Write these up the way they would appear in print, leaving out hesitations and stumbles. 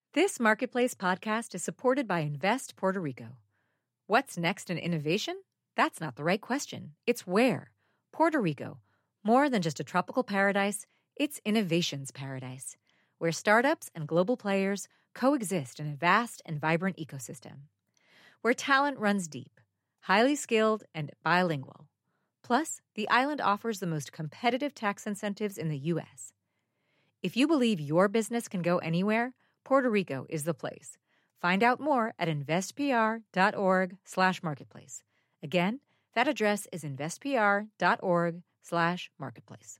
This Marketplace podcast is supported by Invest Puerto Rico. What's next in innovation? That's not the right question. It's where. Puerto Rico. More than just a tropical paradise, it's innovation's paradise, where startups and global players coexist in a vast and vibrant ecosystem. Where talent runs deep, highly skilled, and bilingual. Plus, the island offers the most competitive tax incentives in the U.S. If you believe your business can go anywhere, Puerto Rico is the place. Find out more at investpr.org/marketplace. Again, that address is investpr.org/marketplace.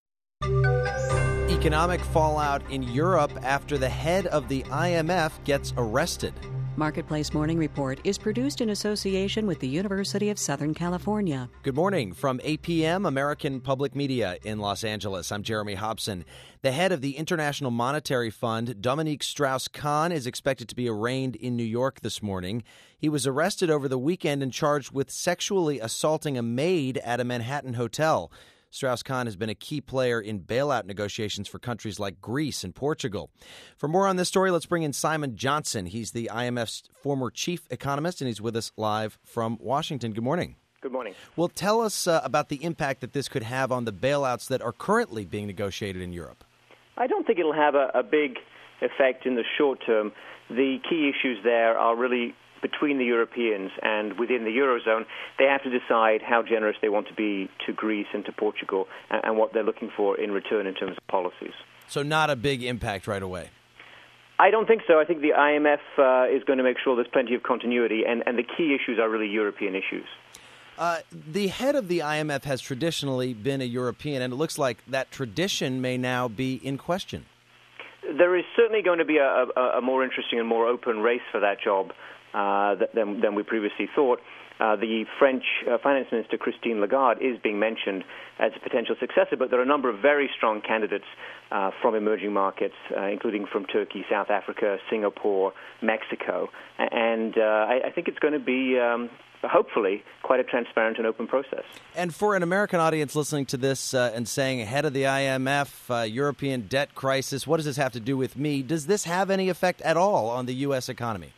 Economic fallout in Europe after the head of the IMF gets arrested. Marketplace Morning Report is produced in association with the University of Southern California. Good morning from APM, American Public Media in Los Angeles. I'm Jeremy Hobson. The head of the International Monetary Fund, Dominique Strauss-Kahn, is expected to be arraigned in New York this morning. He was arrested over the weekend and charged with sexually assaulting a maid at a Manhattan hotel. Strauss-Kahn has been a key player in bailout negotiations for countries like Greece and Portugal. For more on this story, let's bring in Simon Johnson. He's the IMF's former chief economist, and he's with us live from Washington. Good morning. Good morning. Well, tell us about the impact that this could have on the bailouts that are currently being negotiated in Europe. I don't think it'll have a big effect in the short term. The key issues there are really between the Europeans and within the Eurozone. They have to decide how generous they want to be to Greece and to Portugal and what they're looking for in return in terms of policies. So not a big impact right away? I don't think so. I think the IMF is going to make sure there's plenty of continuity, and the key issues are really European issues. The head of the IMF has traditionally been a European, and it looks like that tradition may now be in question. There is certainly going to be a more interesting and more open race for that job than we previously thought. The French finance minister, Christine Lagarde, is being mentioned as a potential successor, but there are a number of very strong candidates from emerging markets, including from Turkey, South Africa, Singapore, Mexico. And I think it's going to be, hopefully, quite a transparent and open process. And for an American audience listening to this and saying, ahead of the IMF, European debt crisis, what does this have to do with me? Does this have any effect at all on the U.S. economy?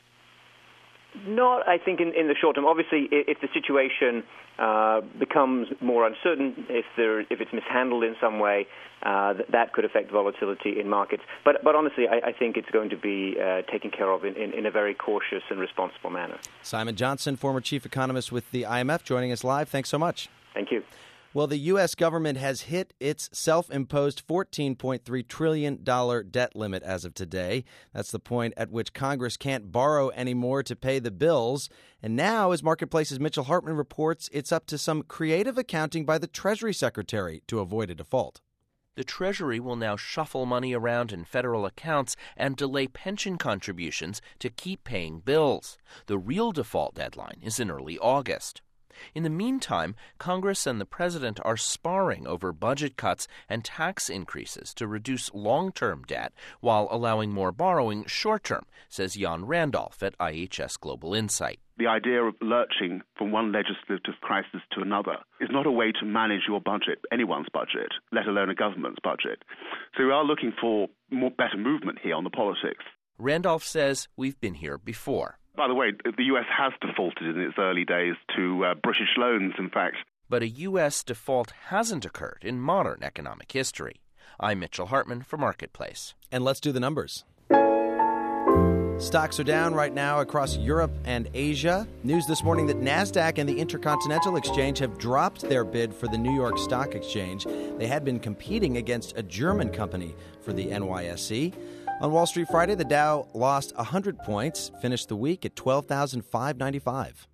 Not, I think, in the short term. Obviously, if the situation becomes more uncertain, if it's mishandled in some way, that could affect volatility in markets. But honestly, I think it's going to be taken care of in a very cautious and responsible manner. Simon Johnson, former chief economist with the IMF, joining us live. Thanks so much. Thank you. Well, the U.S. government has hit its self-imposed $14.3 trillion debt limit as of today. That's the point at which Congress can't borrow anymore to pay the bills. And now, as Marketplace's Mitchell Hartman reports, it's up to some creative accounting by the Treasury Secretary to avoid a default. The Treasury will now shuffle money around in federal accounts and delay pension contributions to keep paying bills. The real default deadline is in early August. In the meantime, Congress and the president are sparring over budget cuts and tax increases to reduce long-term debt while allowing more borrowing short-term, says Jan Randolph at IHS Global Insight. The idea of lurching from one legislative crisis to another is not a way to manage your budget, anyone's budget, let alone a government's budget. So we are looking for better movement here on the politics. Randolph says we've been here before. By the way, the U.S. has defaulted in its early days to British loans, in fact. But a U.S. default hasn't occurred in modern economic history. I'm Mitchell Hartman for Marketplace. And let's do the numbers. Stocks are down right now across Europe and Asia. News this morning that NASDAQ and the Intercontinental Exchange have dropped their bid for the New York Stock Exchange. They had been competing against a German company for the NYSE. On Wall Street Friday, the Dow lost 100 points, finished the week at 12,595.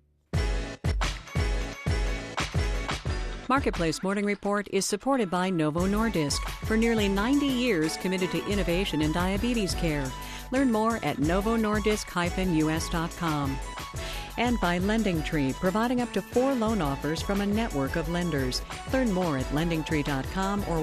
Marketplace Morning Report is supported by Novo Nordisk, for nearly 90 years committed to innovation in diabetes care. Learn more at novonordisk-us.com. And by LendingTree, providing up to 4 loan offers from a network of lenders. Learn more at lendingtree.com or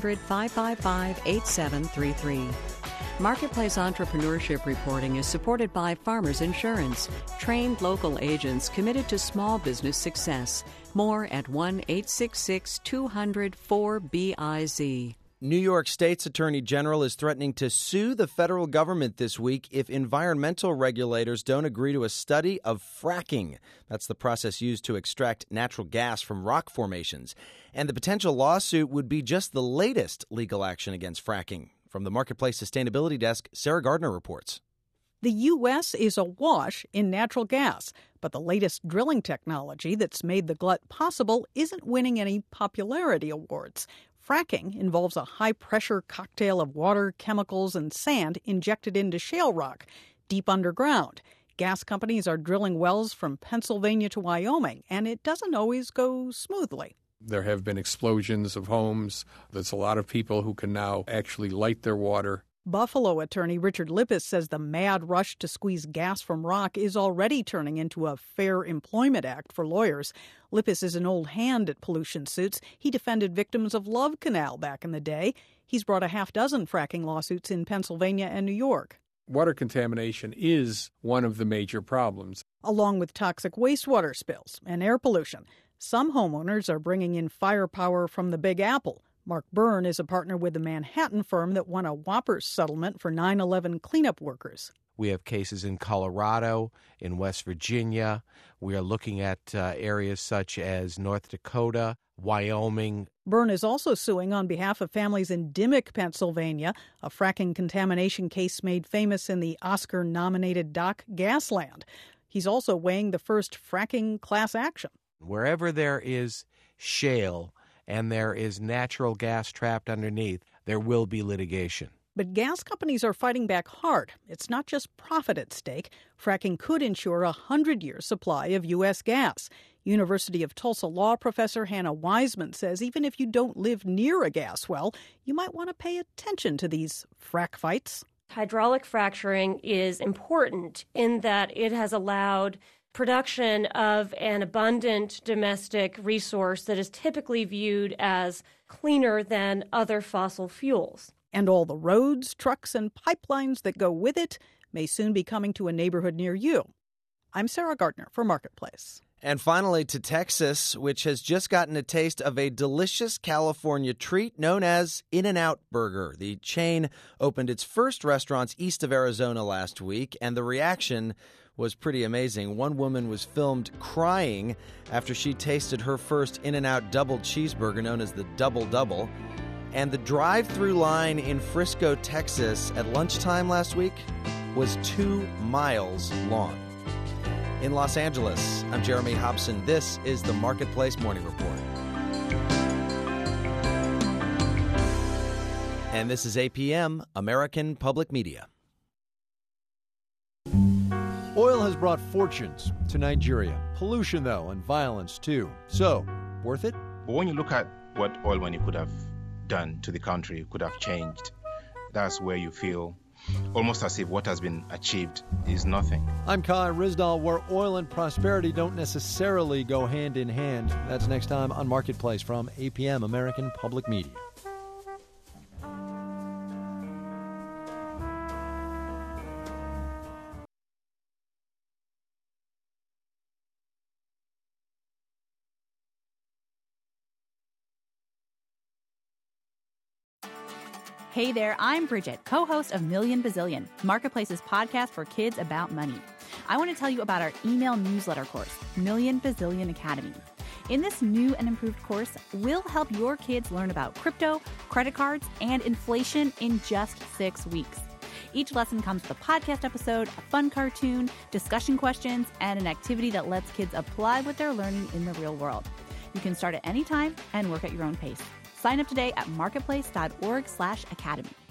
1-800-555-8733. Marketplace Entrepreneurship Reporting is supported by Farmers Insurance, trained local agents committed to small business success. More at 1-866-200-4BIZ. New York State's Attorney General is threatening to sue the federal government this week if environmental regulators don't agree to a study of fracking. That's the process used to extract natural gas from rock formations. And the potential lawsuit would be just the latest legal action against fracking. From the Marketplace Sustainability Desk, Sarah Gardner reports. The U.S. is awash in natural gas, but the latest drilling technology that's made the glut possible isn't winning any popularity awards. Fracking involves a high-pressure cocktail of water, chemicals, and sand injected into shale rock, deep underground. Gas companies are drilling wells from Pennsylvania to Wyoming, and it doesn't always go smoothly. There have been explosions of homes. There's a lot of people who can now actually light their water. Buffalo attorney Richard Lippis says the mad rush to squeeze gas from rock is already turning into a Fair Employment Act for lawyers. Lippis is an old hand at pollution suits. He defended victims of Love Canal back in the day. He's brought a half dozen fracking lawsuits in Pennsylvania and New York. Water contamination is one of the major problems. Along with toxic wastewater spills and air pollution, some homeowners are bringing in firepower from the Big Apple. Mark Byrne is a partner with the Manhattan firm that won a whopper settlement for 9/11 cleanup workers. We have cases in Colorado, in West Virginia. We are looking at areas such as North Dakota, Wyoming. Byrne is also suing on behalf of families in Dimock, Pennsylvania, a fracking contamination case made famous in the Oscar-nominated doc Gasland. He's also weighing the first fracking class action. Wherever there is shale and there is natural gas trapped underneath, there will be litigation. But gas companies are fighting back hard. It's not just profit at stake. Fracking could ensure a 100-year supply of U.S. gas. University of Tulsa law professor Hannah Wiseman says even if you don't live near a gas well, you might want to pay attention to these frack fights. Hydraulic fracturing is important in that it has allowed production of an abundant domestic resource that is typically viewed as cleaner than other fossil fuels. And all the roads, trucks, and pipelines that go with it may soon be coming to a neighborhood near you. I'm Sarah Gardner for Marketplace. And finally to Texas, which has just gotten a taste of a delicious California treat known as In-N-Out Burger. The chain opened its first restaurants east of Arizona last week, and the reaction was pretty amazing. One woman was filmed crying after she tasted her first In-N-Out double cheeseburger known as the Double Double. And the drive-through line in Frisco, Texas at lunchtime last week was 2 miles long. In Los Angeles, I'm Jeremy Hobson. This is the Marketplace Morning Report. And this is APM, American Public Media. Oil has brought fortunes to Nigeria. Pollution, though, and violence, too. So, worth it? But when you look at what oil money could have done to the country, could have changed, that's where you feel almost as if what has been achieved is nothing. I'm Kai Ryssdal, where oil and prosperity don't necessarily go hand in hand. That's next time on Marketplace from APM, American Public Media. Hey there, I'm Bridget, co-host of Million Bazillion, Marketplace's podcast for kids about money. I want to tell you about our email newsletter course, Million Bazillion Academy. In this new and improved course, we'll help your kids learn about crypto, credit cards, and inflation in just 6 weeks. Each lesson comes with a podcast episode, a fun cartoon, discussion questions, and an activity that lets kids apply what they're learning in the real world. You can start at any time and work at your own pace. Sign up today at marketplace.org/academy.